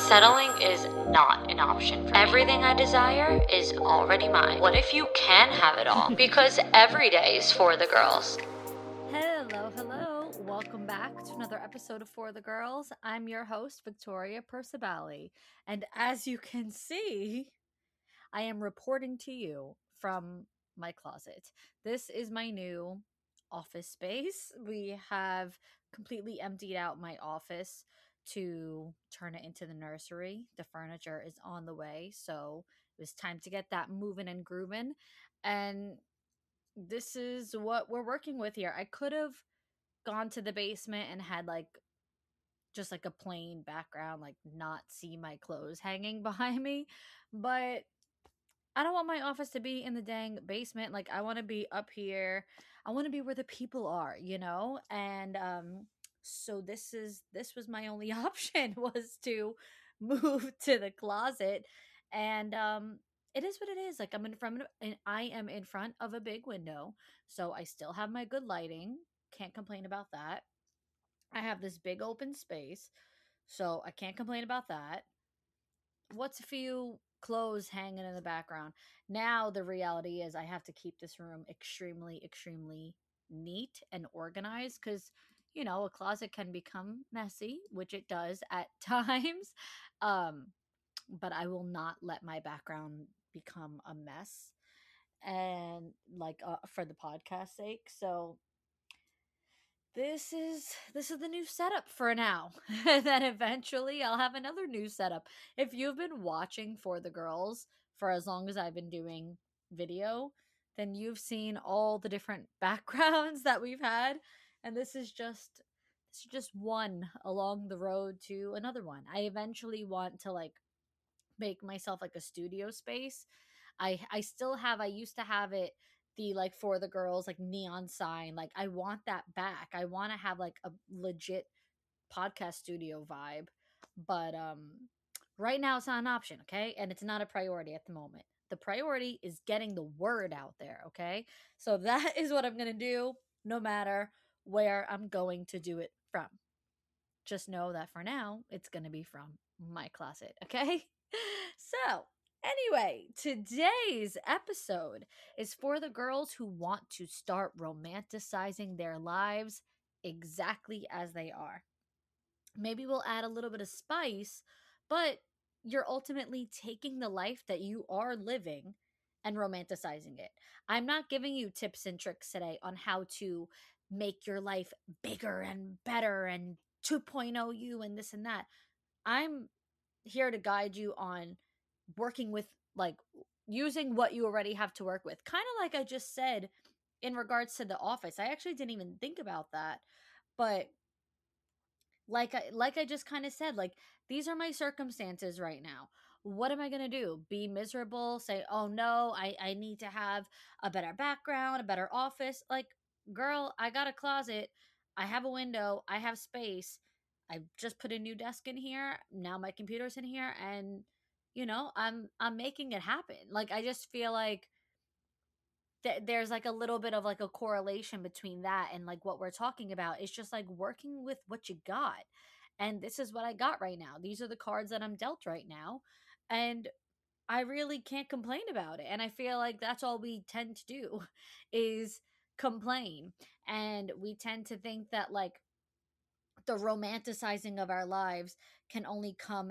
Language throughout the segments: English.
Settling is not an option for me. Everything I desire is already mine. What if you can have it all? Because every day is for the girls. Hello. Welcome back to another episode of For the Girls. I'm your host, Victoria Percivali. And as you can see, I am reporting to you from my closet. This is my new office space. We have completely emptied out my office to turn it into the nursery. The furniture is on the way, so it was time to get that moving and grooving. And this is what we're working with here. I could have gone to the basement and had just like a plain background, like not see my clothes hanging behind me, but I don't want my office to be in the dang basement. Like, I want to be up here. I want to be where the people are, you know? And so this was my only option, was to move to the closet. And it is what it is. Like, I am in front of a big window, so I still have my good lighting. Can't complain about that. I have this big open space, so I can't complain about that. What's a few clothes hanging in the background? Now the reality is I have to keep this room extremely neat and organized, because a closet can become messy, which it does at times. um but I will not let my background become a mess, and for the podcast sake. So this is the new setup for now. Then eventually I'll have another new setup. If you've been watching For the Girls for as long as I've been doing video, then you've seen all the different backgrounds that we've had, and this is just one along the road to another one. I eventually want to make myself like a studio space. I still have, I used to have it, the like For the Girls like neon sign. Like, I want that back. I want to have like a legit podcast studio vibe. But right now it's not an option, okay? And it's not a priority at the moment. The priority is getting the word out there, okay? So that is what I'm going to do no matter where I'm going to do it from. Just know that for now it's going to be from my closet, okay? So, anyway, today's episode is for the girls who want to start romanticizing their lives exactly as they are. Maybe we'll add a little bit of spice, but you're ultimately taking the life that you are living and romanticizing it. I'm not giving you tips and tricks today on how to make your life bigger and better and 2.0 you and this and that. I'm here to guide you on working with, like, using what you already have to work with. Kind of like I just said in regards to the office. I actually didn't even think about that. But like I just kind of said, like, these are my circumstances right now. What am I going to do? Be miserable, say, "Oh no, I need to have a better background, a better office." Like, girl, I got a closet, I have a window, I have space. I just put a new desk in here. Now my computer's in here, and I'm making it happen. Like, I just feel like there's like a little bit of like a correlation between that and like what we're talking about. It's just like working with what you got. And this is what I got right now. These are the cards that I'm dealt right now. And I really can't complain about it. And I feel like that's all we tend to do is complain. And we tend to think that like the romanticizing of our lives can only come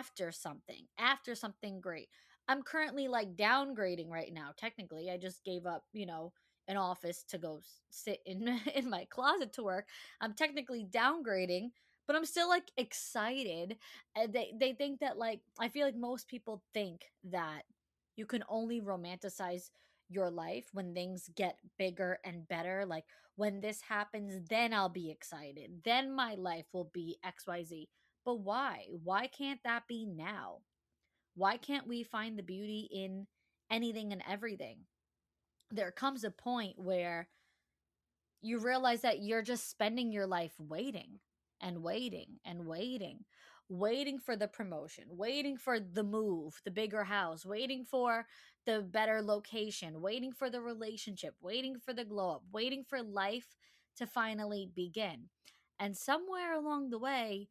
after something great. I'm currently like downgrading right now. Technically, I just gave up, an office to go sit in in my closet to work. I'm technically downgrading, but I'm still like excited. They think that, like, I feel like most people think that you can only romanticize your life when things get bigger and better. Like, when this happens, then I'll be excited. Then my life will be XYZ. But why? Why can't that be now? Why can't we find the beauty in anything and everything? There comes a point where you realize that you're just spending your life waiting and waiting and waiting for the promotion, waiting for the move, the bigger house, waiting for the better location, waiting for the relationship, waiting for the glow up, waiting for life to finally begin. And somewhere along the way,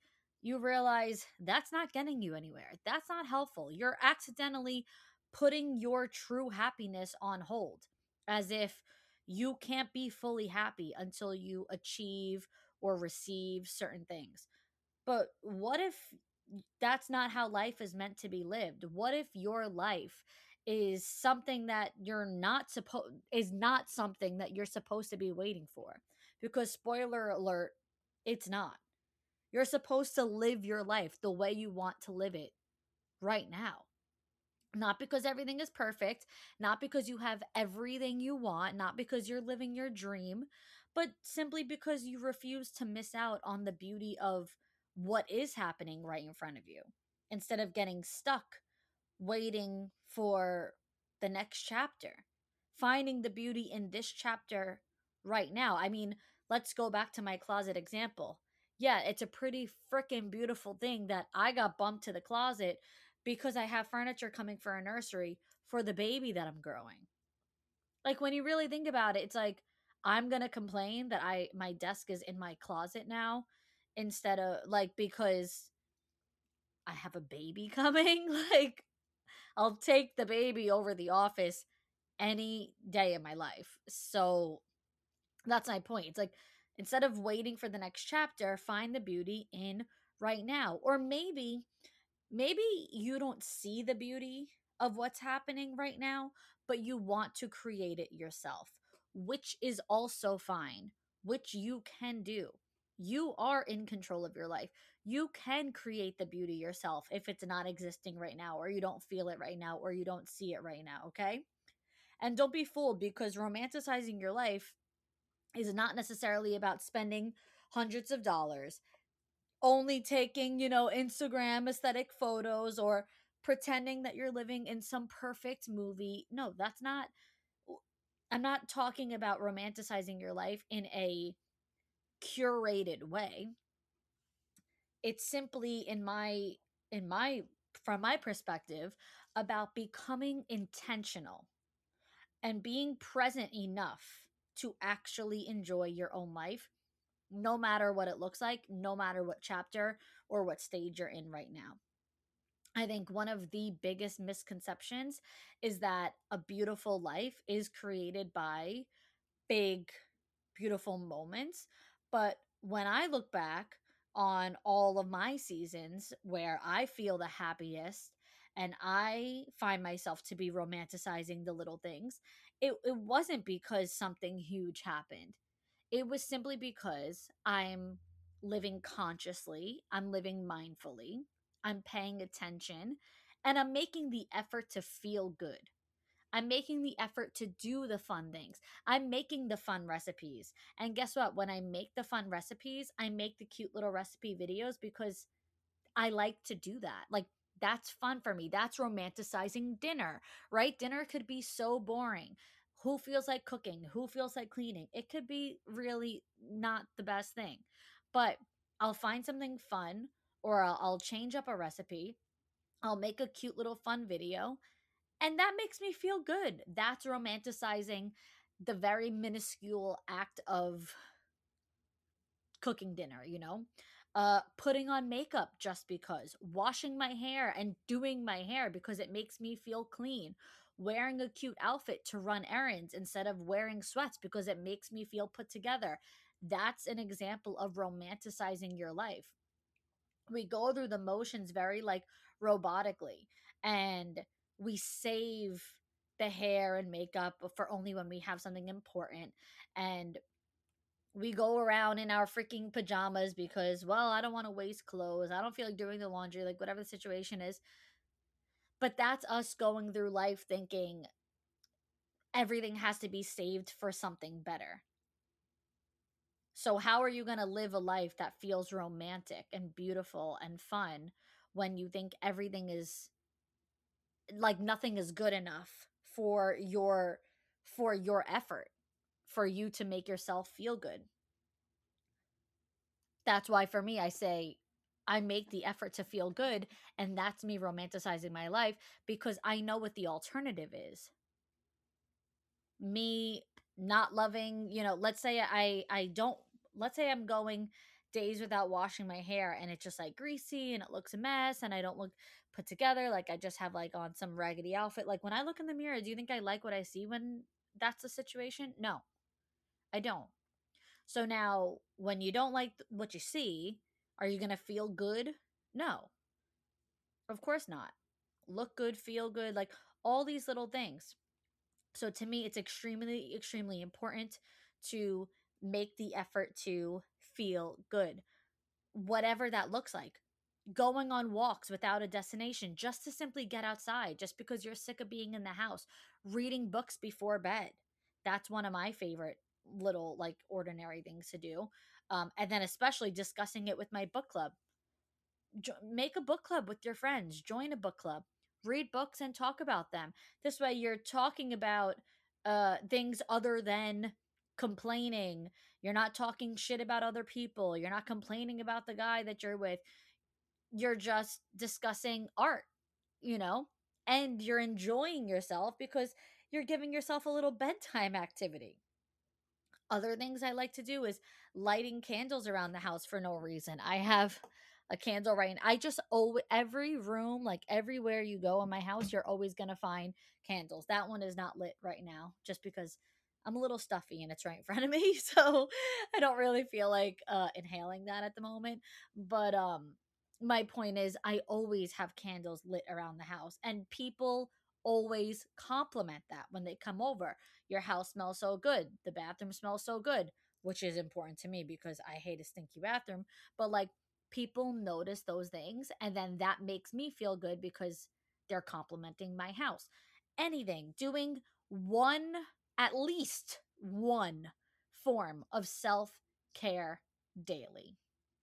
you realize that's not getting you anywhere. That's not helpful. You're accidentally putting your true happiness on hold, as if you can't be fully happy until you achieve or receive certain things. But what if that's not how life is meant to be lived? What if your life is something that you're not supposed is not something that you're supposed to be waiting for? Because spoiler alert, it's not. You're supposed to live your life the way you want to live it right now. Not because everything is perfect, not because you have everything you want, not because you're living your dream, but simply because you refuse to miss out on the beauty of what is happening right in front of you instead of getting stuck waiting for the next chapter, finding the beauty in this chapter right now. I mean, let's go back to my closet example. Yeah, it's a pretty freaking beautiful thing that I got bumped to the closet because I have furniture coming for a nursery for the baby that I'm growing. Like when you really think about it, it's like I'm going to complain that I my desk is in my closet now instead of like because I have a baby coming. Like I'll take the baby over the office any day of my life. So that's my point. It's like instead of waiting for the next chapter, find the beauty in right now. Or maybe you don't see the beauty of what's happening right now, but you want to create it yourself, which is also fine, which you can do. You are in control of your life. You can create the beauty yourself if it's not existing right now, or you don't feel it right now, or you don't see it right now, okay? And don't be fooled because romanticizing your life is not necessarily about spending hundreds of dollars, only taking, Instagram aesthetic photos or pretending that you're living in some perfect movie. No, that's not. I'm not talking about romanticizing your life in a curated way. It's simply in my from my perspective about becoming intentional and being present enough to actually enjoy your own life, no matter what it looks like, no matter what chapter or what stage you're in right now. I think one of the biggest misconceptions is that a beautiful life is created by big, beautiful moments. But when I look back on all of my seasons where I feel the happiest and I find myself to be romanticizing the little things, it wasn't because something huge happened. It was simply because I'm living consciously, I'm living mindfully, I'm paying attention, and I'm making the effort to feel good. I'm making the effort to do the fun things. I'm making the fun recipes. And guess what? When I make the fun recipes, I make the cute little recipe videos because I like to do that. Like, that's fun for me. That's romanticizing dinner, right? Dinner could be so boring. Who feels like cooking? Who feels like cleaning? It could be really not the best thing. But I'll find something fun or I'll change up a recipe. I'll make a cute little fun video and that makes me feel good. That's romanticizing the very minuscule act of cooking dinner, putting on makeup just because, washing my hair and doing my hair because it makes me feel clean, wearing a cute outfit to run errands instead of wearing sweats because it makes me feel put together. That's an example of romanticizing your life. We go through the motions very like robotically, and we save the hair and makeup for only when we have something important, and we go around in our freaking pajamas because, well, I don't want to waste clothes, I don't feel like doing the laundry, like whatever the situation is. But that's us going through life thinking everything has to be saved for something better. So how are you going to live a life that feels romantic and beautiful and fun when you think everything is like nothing is good enough for your effort, for you to make yourself feel good? That's why for me I say I make the effort to feel good, and that's me romanticizing my life because I know what the alternative is. Me not loving, let's say I don't let's say I'm going days without washing my hair and it's just like greasy and it looks a mess and I don't look put together. Like I just have like on some raggedy outfit. Like when I look in the mirror, do you think I like what I see when that's the situation? No, I don't. So now when you don't like what you see, are you going to feel good? No, of course not. Look good, feel good, like all these little things. So to me, it's extremely, extremely important to make the effort to feel good, whatever that looks like. Going on walks without a destination, just to simply get outside, just because you're sick of being in the house, reading books before bed. That's one of my favorite little, like, ordinary things to do. And then, especially discussing it with my book club. Make a book club with your friends, join a book club, read books and talk about them. This way you're talking about things other than complaining. You're not talking shit about other people, you're not complaining about the guy that you're with. You're just discussing art, you know, and you're enjoying yourself because you're giving yourself a little bedtime activity. Other things I like to do is lighting candles around the house for no reason. I have a candle right. I just every room, like everywhere you go in my house, you're always gonna find candles. That one is not lit right now, just because I'm a little stuffy and it's right in front of me, so I don't really feel like inhaling that at the moment. But my point is, I always have candles lit around the house, and people always compliment that when they come over. Your house smells so good, the bathroom smells so good, which is important to me because I hate a stinky bathroom. But like, people notice those things, and then that makes me feel good because they're complimenting my house. Anything, doing one, at least one form of self care daily.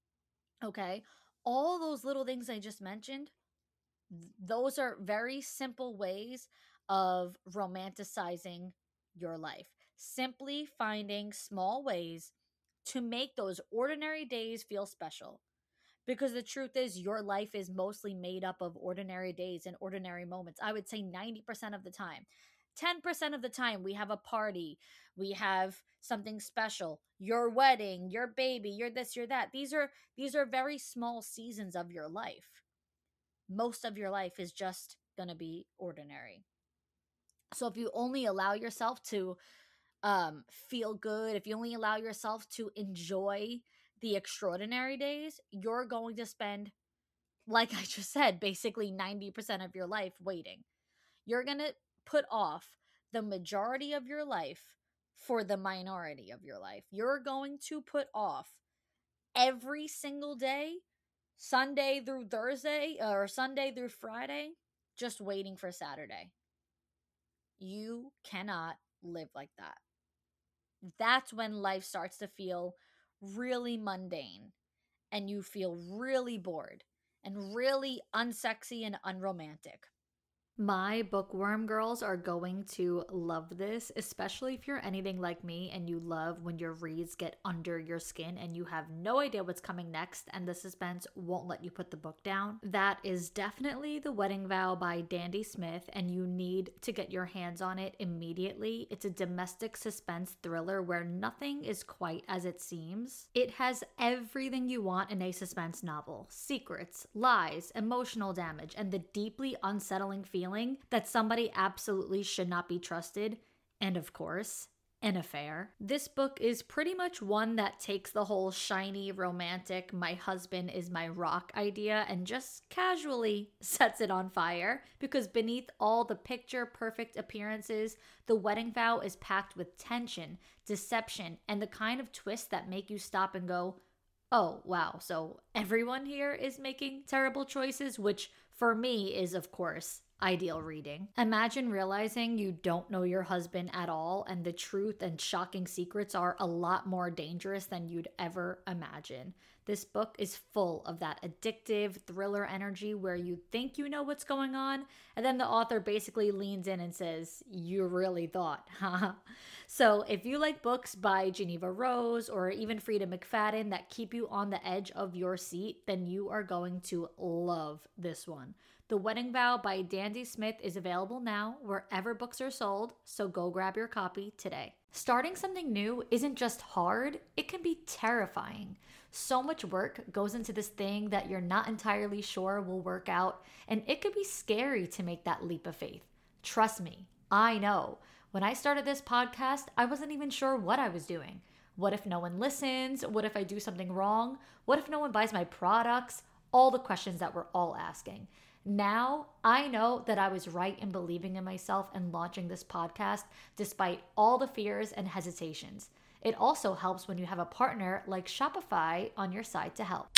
Okay. All those little things I just mentioned, those are very simple ways of romanticizing your life. Simply finding small ways to make those ordinary days feel special. Because the truth is, your life is mostly made up of ordinary days and ordinary moments. I would say 90% of the time. 10% of the time, we have a party, we have something special, your wedding, your baby, your this, your that. These are very small seasons of your life. Most of your life is just going to be ordinary. So if you only allow yourself to feel good, if you only allow yourself to enjoy the extraordinary days, you're going to spend, like I just said, basically 90% of your life waiting. You're going to put off the majority of your life for the minority of your life. You're going to put off every single day, Sunday through Thursday or Sunday through Friday, just waiting for Saturday. You cannot live like that. That's when life starts to feel really mundane and you feel really bored and really unsexy and unromantic. My bookworm girls are going to love this, especially if you're anything like me and you love when your reads get under your skin and you have no idea what's coming next and the suspense won't let you put the book down. That is definitely The Wedding Vow by Dandy Smith, and you need to get your hands on it immediately. It's a domestic suspense thriller where nothing is quite as it seems. It has everything you want in a suspense novel: secrets, lies, emotional damage, and the deeply unsettling feeling that somebody absolutely should not be trusted, and of course, an affair. This book is pretty much one that takes the whole shiny, romantic, my husband is my rock idea and just casually sets it on fire, because beneath all the picture-perfect appearances, The Wedding Vow is packed with tension, deception, and the kind of twists that make you stop and go, oh, wow, so everyone here is making terrible choices, which for me is, of course, ideal reading. Imagine realizing you don't know your husband at all, and the truth and shocking secrets are a lot more dangerous than you'd ever imagine. This book is full of that addictive thriller energy where you think you know what's going on, and then the author basically leans in and says, you really thought, huh? So if you like books by Geneva Rose or even Frida McFadden that keep you on the edge of your seat, then you are going to love this one. The Wedding Vow by Dandy Smith is available now wherever books are sold, so go grab your copy today. Starting something new isn't just hard, it can be terrifying. So much work goes into this thing that you're not entirely sure will work out, and it could be scary to make that leap of faith. Trust me, I know. When I started this podcast, I wasn't even sure what I was doing. What if no one listens? What if I do something wrong? What if no one buys my products? All the questions that we're all asking. Now, I know that I was right in believing in myself and launching this podcast despite all the fears and hesitations. It also helps when you have a partner like Shopify on your side to help.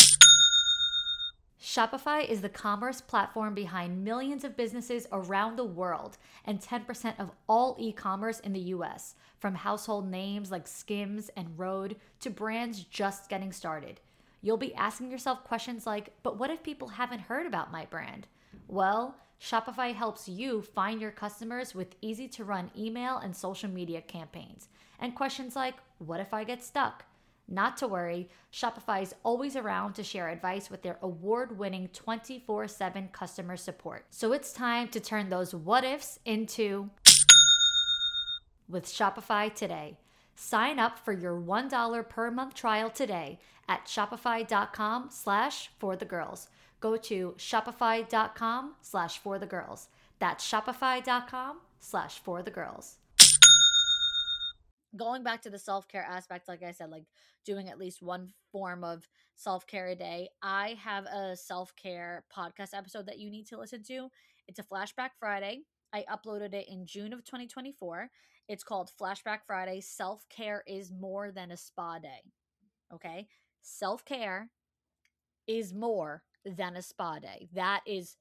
Shopify is the commerce platform behind millions of businesses around the world and 10% of all e commerce in the US, from household names like Skims and Rode to brands just getting started. You'll be asking yourself questions like, but what if people haven't heard about my brand? Well, Shopify helps you find your customers with easy to run email and social media campaigns. And questions like, what if I get stuck? Not to worry, Shopify is always around to share advice with their award winning 24/7 customer support. So it's time to turn those what ifs into with Shopify today. Sign up for your $1 per month trial today at shopify.com/forthegirls. Go to shopify.com/forthegirls. That's shopify.com/forthegirls. Going back to the self-care aspect, like I said, like doing at least one form of self-care a day, I have a self-care podcast episode that you need to listen to. It's a Flashback Friday. I uploaded it in June of 2024. It's called Flashback Friday. Self-care is more than a spa day. Okay? Self-care is more than a spa day. That is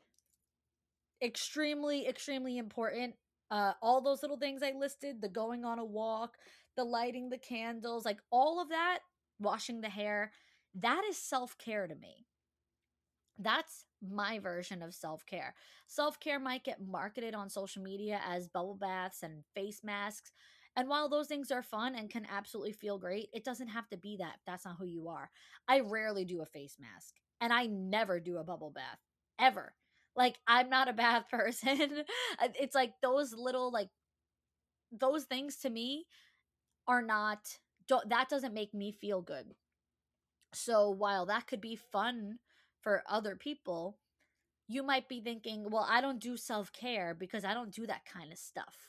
extremely, extremely important. All those little things I listed, the going on a walk, the lighting the candles, like all of that, washing the hair, that is self-care to me. That's my version of self-care. Self-care might get marketed on social media as bubble baths and face masks. And while those things are fun and can absolutely feel great, it doesn't have to be that if that's not who you are. I rarely do a face mask and I never do a bubble bath ever. Like, I'm not a bath person. It's like those little, like, those things to me are not, that doesn't make me feel good. So while that could be fun for other people, you might be thinking, well, I don't do self care because I don't do that kind of stuff.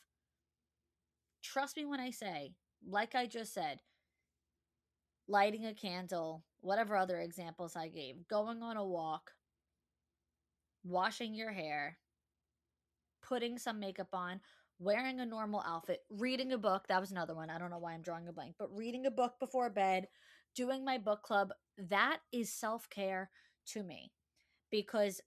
Trust me when I say, like I just said, lighting a candle, whatever other examples I gave, going on a walk, washing your hair, putting some makeup on, wearing a normal outfit, reading a book. That was another one. I don't know why I'm drawing a blank, but reading a book before bed, doing my book club, that is self care to me. Because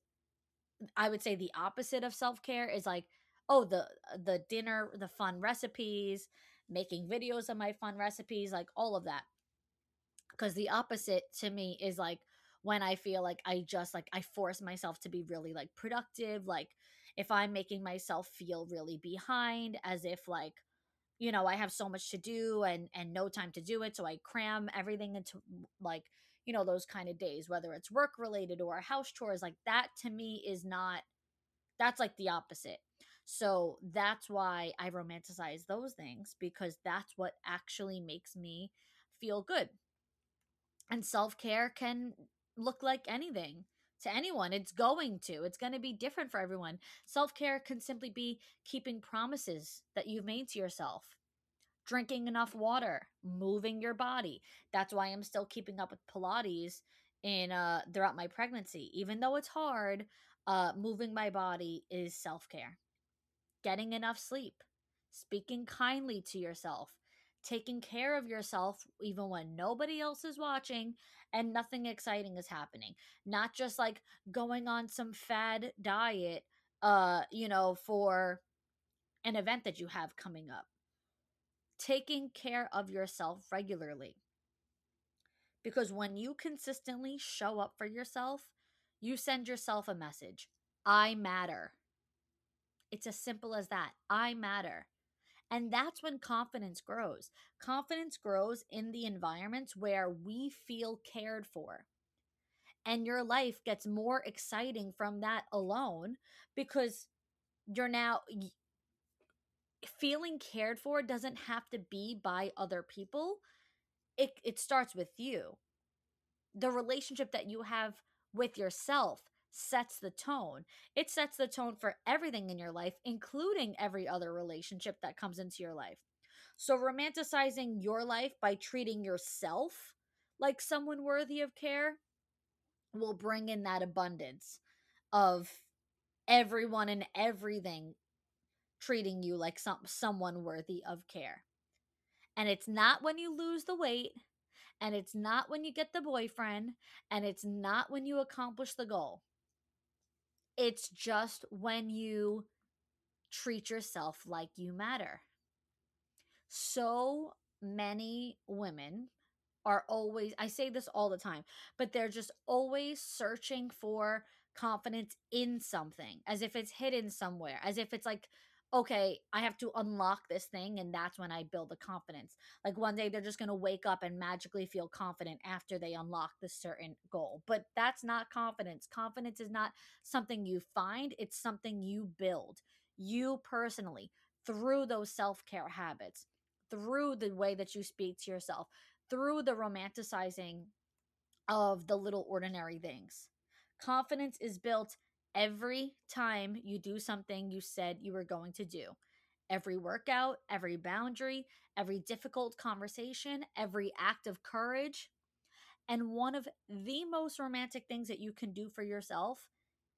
I would say the opposite of self-care is like, oh, the dinner, the fun recipes, making videos of my fun recipes, like all of that. Because the opposite to me is like when I feel like I just like I force myself to be really like productive, like if I'm making myself feel really behind, as if like, you know, I have so much to do and no time to do it, so I cram everything into like, you know, those kind of days, whether it's work related or house chores, like that to me is not, that's like the opposite. So that's why I romanticize those things, because that's what actually makes me feel good. And self-care can look like anything to anyone. It's going to be different for everyone. Self-care can simply be keeping promises that you've made to yourself, drinking enough water, moving your body. That's why I'm still keeping up with Pilates in throughout my pregnancy. Even though it's hard, moving my body is self-care. Getting enough sleep, speaking kindly to yourself, taking care of yourself even when nobody else is watching and nothing exciting is happening. Not just like going on some fad diet you know, for an event that you have coming up. Taking care of yourself regularly. Because when you consistently show up for yourself, you send yourself a message. I matter. It's as simple as that. I matter. And that's when confidence grows. Confidence grows in the environments where we feel cared for. And your life gets more exciting from that alone, because you're now feeling cared for doesn't have to be by other people. It starts with you. The relationship that you have with yourself sets the tone. It sets the tone for everything in your life, including every other relationship that comes into your life. So, romanticizing your life by treating yourself like someone worthy of care will bring in that abundance of everyone and everything treating you like someone worthy of care. And it's not when you lose the weight, and it's not when you get the boyfriend, and it's not when you accomplish the goal. It's just when you treat yourself like you matter. So many women are always, I say this all the time, but they're just always searching for confidence in something, as if it's hidden somewhere, as if it's like, okay, I have to unlock this thing and that's when I build the confidence. Like one day they're just going to wake up and magically feel confident after they unlock this certain goal. But that's not confidence. Confidence is not something you find, it's something you build. You personally, through those self care habits, through the way that you speak to yourself, through the romanticizing of the little ordinary things. Confidence is built every time you do something you said you were going to do. Every workout, every boundary, every difficult conversation, every act of courage. And one of the most romantic things that you can do for yourself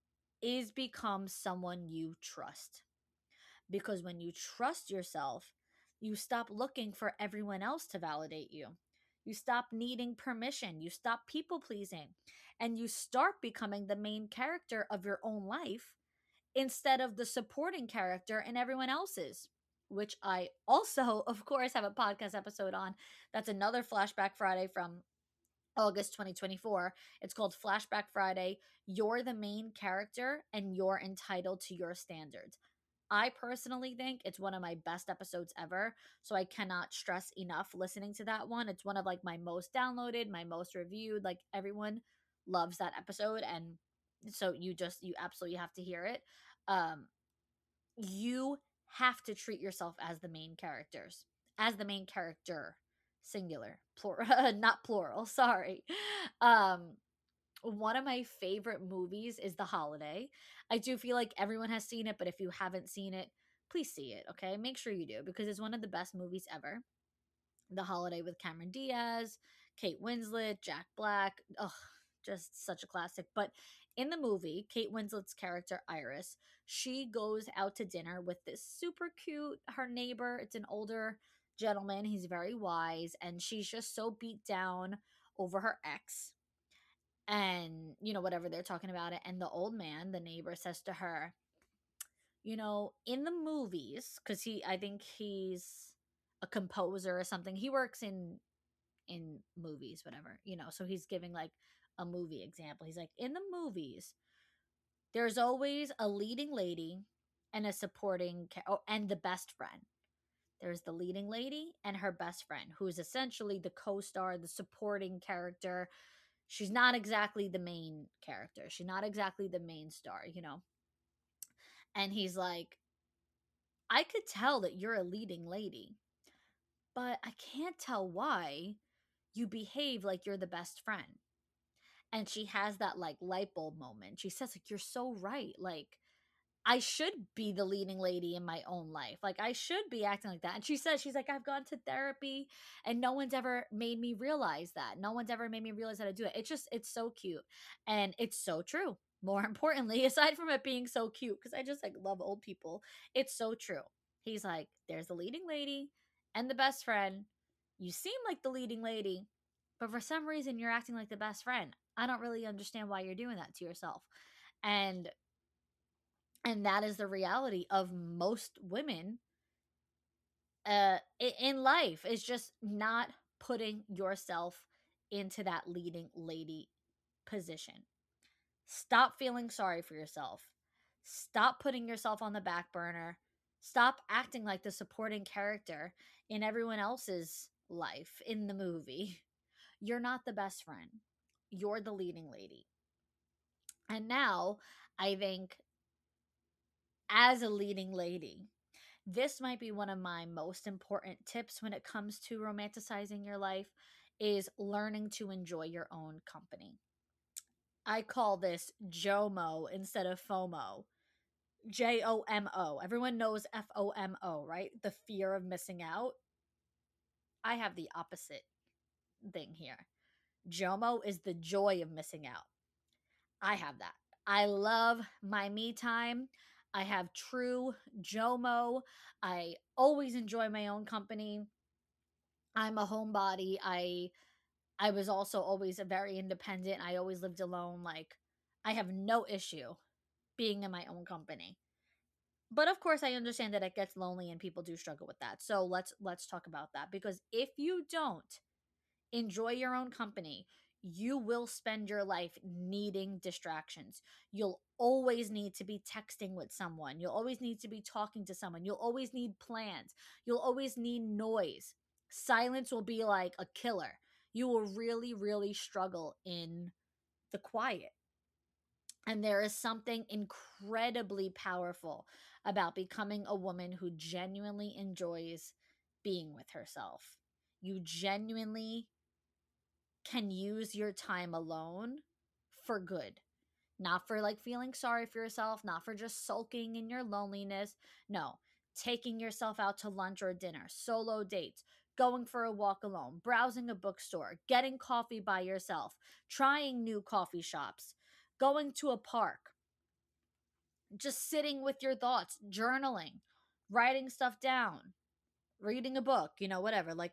is become someone you trust. Because when you trust yourself, you stop looking for everyone else to validate you. You stop needing permission. You stop people pleasing. And you start becoming the main character of your own life instead of the supporting character in everyone else's, which I also, of course, have a podcast episode on. That's another Flashback Friday from August 2024. It's called Flashback Friday. You're the main character and you're entitled to your standards. I personally think it's one of my best episodes ever. So I cannot stress enough listening to that one. It's one of like my most downloaded, my most reviewed. Like everyone loves that episode. And so you absolutely have to hear it. Um, you have to treat yourself as the main characters, as the main character, singular, plural, not plural. Sorry. Um, one of my favorite movies is The Holiday. I do feel like everyone has seen it, but if you haven't seen it, please see it, okay? Make sure you do because it's one of the best movies ever. The Holiday with Cameron Diaz, Kate Winslet, Jack Black. Ugh, just such a classic. But in the movie, Kate Winslet's character, Iris, she goes out to dinner with this super cute, her neighbor. It's an older gentleman. He's very wise. And she's just so beat down over her ex and whatever they're talking about it, and the old man, the neighbor, says to her, in the movies, because I think he's a composer or something, he works in movies, whatever, so he's giving like a movie example. He's like, in the movies there's always a leading lady and a supporting and the best friend. There's the leading lady and her best friend, who is essentially the co-star, the supporting character. She's not exactly the main character. She's not exactly the main star. And he's like, I could tell that you're a leading lady, but I can't tell why you behave like you're the best friend. And she has that like light bulb moment. She says, like, you're so right. Like, I should be the leading lady in my own life. Like, I should be acting like that. And she says, she's like, I've gone to therapy and no one's ever made me realize that. No one's ever made me realize how to do it. It's so cute. And it's so true. More importantly, aside from it being so cute, because I just like love old people, it's so true. He's like, there's the leading lady and the best friend. You seem like the leading lady, but for some reason you're acting like the best friend. I don't really understand why you're doing that to yourself. And that is the reality of most women in life, is just not putting yourself into that leading lady position. Stop feeling sorry for yourself. Stop putting yourself on the back burner. Stop acting like the supporting character in everyone else's life in the movie. You're not the best friend. You're the leading lady. And now I think, as a leading lady, this might be one of my most important tips when it comes to romanticizing your life is learning to enjoy your own company. I call this JOMO instead of FOMO. JOMO. Everyone knows FOMO, right? The fear of missing out. I have the opposite thing here. JOMO is the joy of missing out. I have that. I love my me time. I have true JOMO. I always enjoy my own company. I'm a homebody. I was also always a very independent. I always lived alone. Like, I have no issue being in my own company. But of course I understand that it gets lonely and people do struggle with that. So let's talk about that, because if you don't enjoy your own company, you will spend your life needing distractions. You'll always need to be texting with someone. You'll always need to be talking to someone. You'll always need plans. You'll always need noise. Silence will be like a killer. You will really, really struggle in the quiet. And there is something incredibly powerful about becoming a woman who genuinely enjoys being with herself. You genuinely can use your time alone for good. Not for like feeling sorry for yourself, not for just sulking in your loneliness. No, taking yourself out to lunch or dinner, solo dates, going for a walk alone, browsing a bookstore, getting coffee by yourself, trying new coffee shops, going to a park, just sitting with your thoughts, journaling, writing stuff down, reading a book, whatever. Like,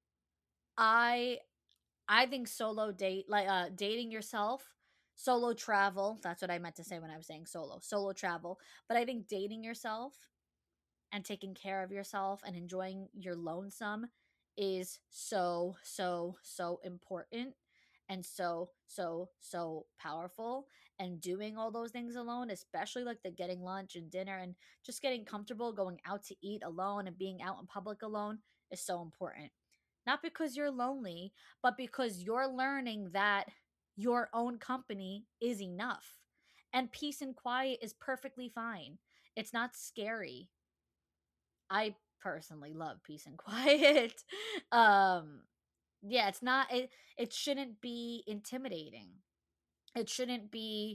I I think solo date, like dating yourself, solo travel, that's what I meant to say when I was saying solo travel. But I think dating yourself and taking care of yourself and enjoying your lonesome is so, so, so important and so, so, so powerful. And doing all those things alone, especially like the getting lunch and dinner and just getting comfortable going out to eat alone and being out in public alone, is so important. Not because you're lonely, but because you're learning that your own company is enough. And peace and quiet is perfectly fine. It's not scary. I personally love peace and quiet. um yeah, it shouldn't be intimidating. It shouldn't be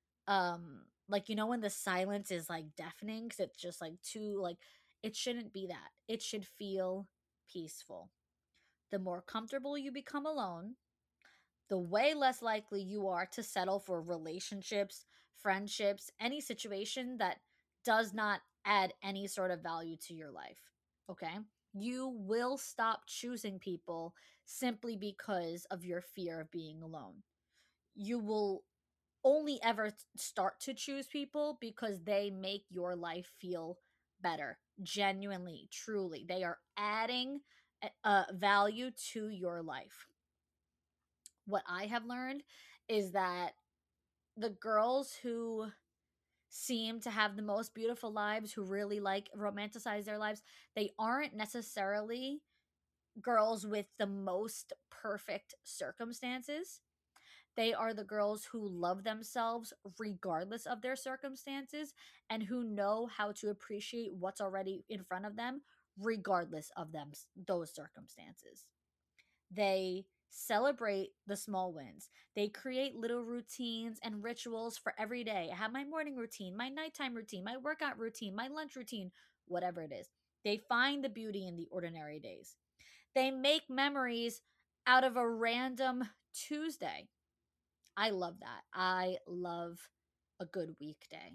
like, when the silence is like deafening cuz it's just like too like, it shouldn't be that. It should feel peaceful. The more comfortable you become alone, the way less likely you are to settle for relationships, friendships, any situation that does not add any sort of value to your life. Okay? You will stop choosing people simply because of your fear of being alone. You will only ever start to choose people because they make your life feel better. Genuinely, truly. They are adding value to your life. What I have learned is that the girls who seem to have the most beautiful lives, who really like romanticize their lives, they aren't necessarily girls with the most perfect circumstances. They are the girls who love themselves regardless of their circumstances and who know how to appreciate what's already in front of them regardless of those circumstances. They celebrate the small wins. They create little routines and rituals for every day. I have my morning routine, my nighttime routine, my workout routine, my lunch routine, whatever it is. They find the beauty in the ordinary days. They make memories out of a random Tuesday. I love that. I love a good weekday.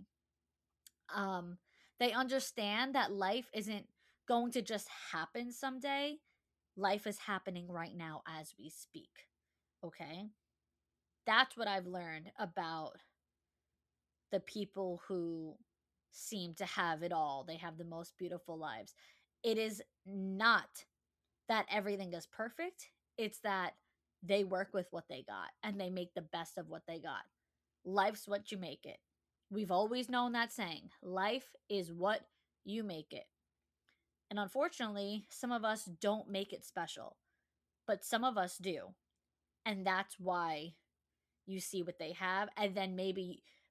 Um, they understand that life isn't going to just happen someday. Life is happening right now as we speak. Okay? That's what I've learned about the people who seem to have it all. They have the most beautiful lives. It is not that everything is perfect, it's that they work with what they got and they make the best of what they got. Life's what you make it. We've always known that saying. Life is what you make it. And unfortunately, some of us don't make it special, but some of us do. And that's why you see what they have. And then maybe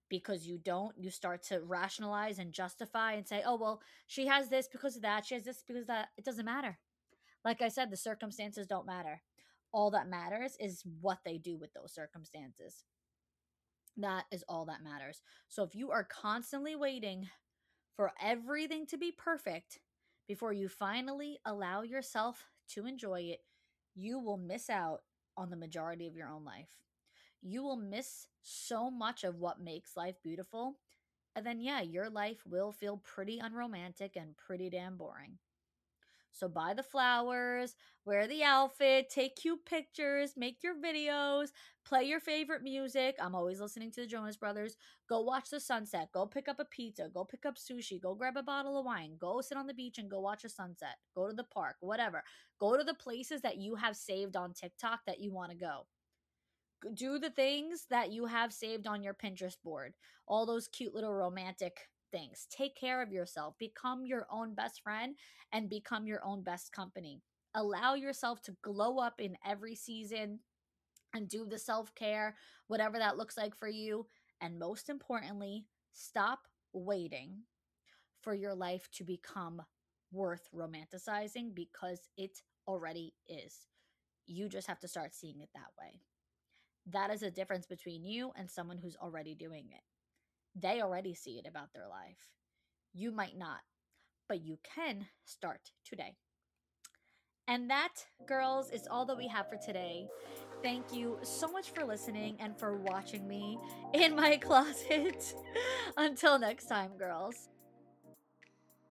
because you don't, you start to rationalize and justify and say, oh, well, she has this because of that. She has this because of that. It doesn't matter. Like I said, the circumstances don't matter. All that matters is what they do with those circumstances. That is all that matters. So if you are constantly waiting for everything to be perfect before you finally allow yourself to enjoy it, you will miss out on the majority of your own life. You will miss so much of what makes life beautiful. And then, yeah, your life will feel pretty unromantic and pretty damn boring. So buy the flowers, wear the outfit, take cute pictures, make your videos, play your favorite music. I'm always listening to the Jonas Brothers. Go watch the sunset. Go pick up a pizza. Go pick up sushi. Go grab a bottle of wine. Go sit on the beach and go watch a sunset. Go to the park, whatever. Go to the places that you have saved on TikTok that you want to go. Do the things that you have saved on your Pinterest board. All those cute little romantic things. Take care of yourself. Become your own best friend and become your own best company. Allow yourself to glow up in every season and do the self care, whatever that looks like for you. And most importantly, stop waiting for your life to become worth romanticizing, because it already is. You just have to start seeing it that way. That is a difference between you and someone who's already doing it. They already see it about their life. You might not, but you can start today. And that, girls, is all that we have for today. Thank you so much for listening and for watching me in my closet. Until next time, girls.